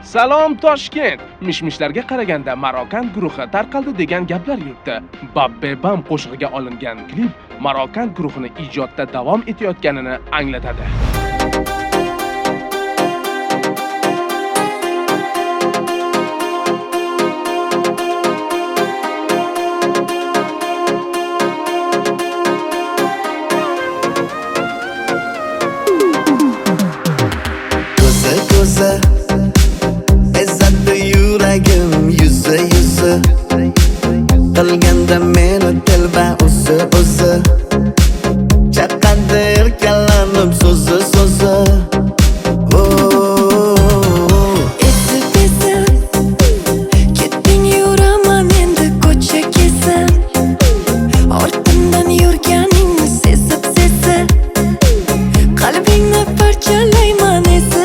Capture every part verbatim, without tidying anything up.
Salom Toshkent. Mishmishlarga qaraganda Marokan guruhi tarqaldi degan gaplar yuribdi. Babbebam qo'shig'iga olingan klip Marokan guruhini ijodda davom etayotganini anglatadi. Ko'za ezzatli yuragim yuzi yuzi qilganda meni telba o'zi o'zi chaqadi erkalanib so'zi so'zi Esib esib ketding yuraman endi ko'cha kesib ortimdan yurganingni sezib sezib qalbingni parchalayman esib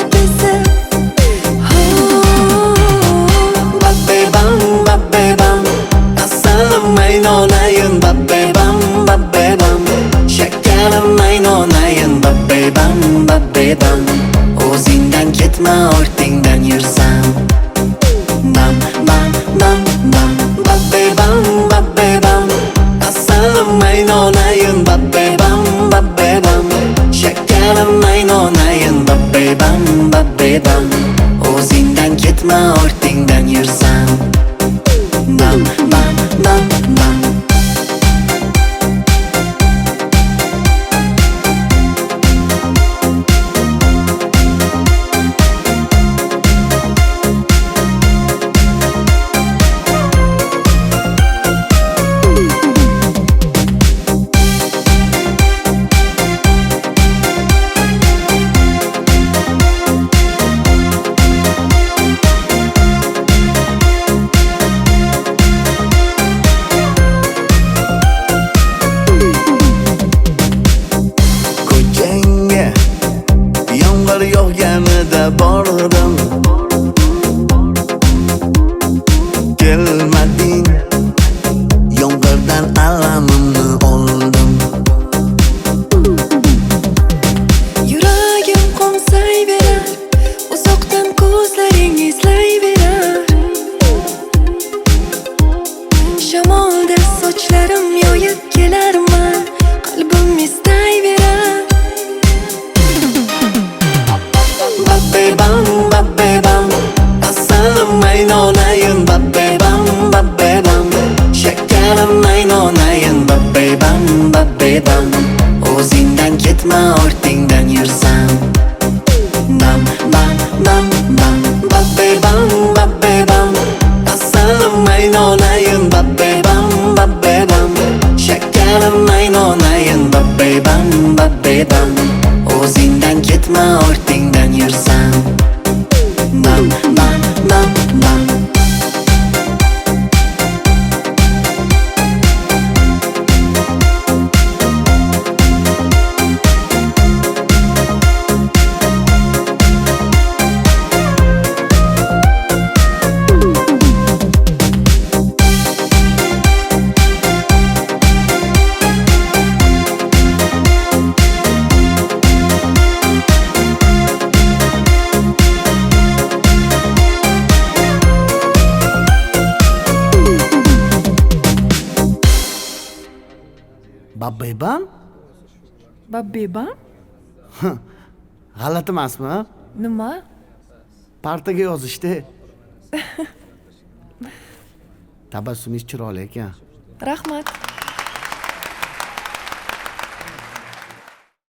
Babbebam, babbebam, shakarim aynonayin babbebam, babbebam, o'zingdan ketma ortingdan yursam bam, bam, bam, bam, babbebam, babbebam, asalim aynonayin babbebam, babbebam, shakarim aynonayin babbebam, babbebam, o'zingdan ketma ortingdan yursam bam, bam, bam, bam. Yog'ganida bordim kelmading yomg'irdan alamimni oldim Yuragim qo'msayverar uzoqdan ko'zlaring izlayverar shamolda sochlarim yoyib kelarman qalbim istayverar Babbebam, babbebam, asalim aynonayin babbebam, babbebam, shakarim aynonayin babbebam, babbebam, o'zingdan ketma ortingdan yursam bam, bam, bam, bam, babbebam, babbebam, asalim aynonayin babbebam, babbebam, shakarim aynonayin babbebam, babbebam, o'zingdan ketma ortingdan yursam bam, bam, bam, bam. Babbebam? Babbebam? G'alati emasmi? Nima? Partaga yozishdi. Tabassumingiz chiroyli ekan. Rahmat.